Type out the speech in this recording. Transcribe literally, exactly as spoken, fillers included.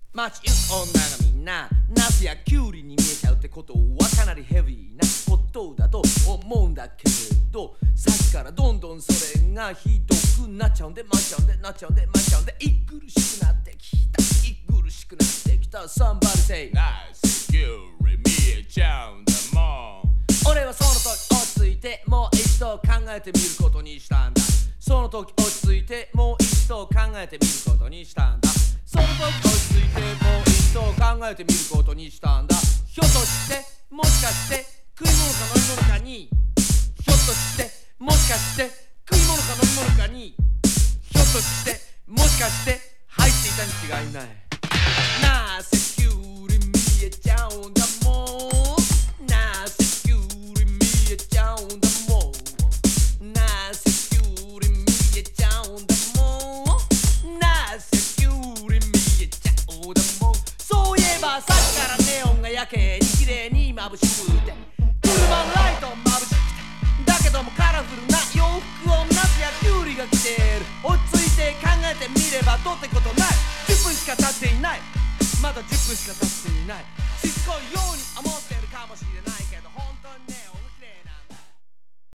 街行く女がみんなナスやキュウリに見えちゃうってことはかなりヘビーなことだと思うんだけれど、さっきからどんどんそれがひどくなっちゃうんで待っちゃうんでなっちゃうんで待っちゃうんで息苦しくなってきた息苦しくなってきた Somebody say ナスキュウリ見えちゃうんだもん。 俺はその時落ち着いてもう一度考えてみることにしたんだ。その時落ち着いてもう一度考えてみることにしたんだ。その時落ち着いてもう一度考えてみることにしたんだ。ひょっとしてもしかして食い物か飲み物かに、ひょっとしてもしかして食い物か飲み物かに、ひょっとしてもしかして入っていたに違いない。なぜキュウリ見えちゃうんだもん、なぜキュウリ見えちゃうんだもん、なぜキュウリ見えちゃうんだもん、なぜキュウリ見えちゃうんだもん。そういえばさっきからネオンがやけに綺麗に眩しくて車のライト眩しくて、だけどもカラフルな洋服をナスやキュウリが着ている。落ち着いて考えてみればどうってことない。じゅっぷんしか経っていない、まだじゅっぷんしか経っていない。しつこいように思ってるかもしれない。